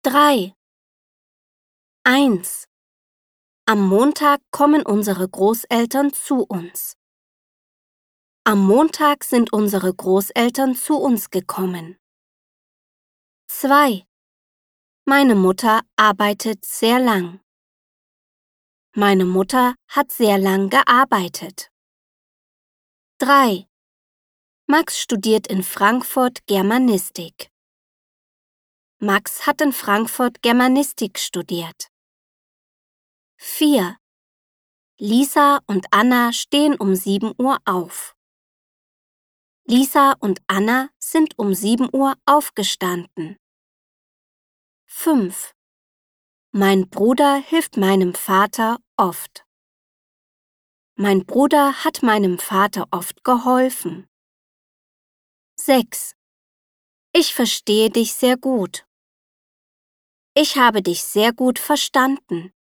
3. 1. Am Montag kommen unsere Großeltern zu uns. Am Montag sind unsere Großeltern zu uns gekommen. 2. Meine Mutter arbeitet sehr lang. Meine Mutter hat sehr lang gearbeitet. 3. Max studiert in Frankfurt Germanistik. Max hat in Frankfurt Germanistik studiert. 4. Lisa und Anna stehen um 7 Uhr auf. Lisa und Anna sind um 7 Uhr aufgestanden. 5. Mein Bruder hilft meinem Vater oft. Mein Bruder hat meinem Vater oft geholfen. 6. Ich verstehe dich sehr gut. Ich habe dich sehr gut verstanden.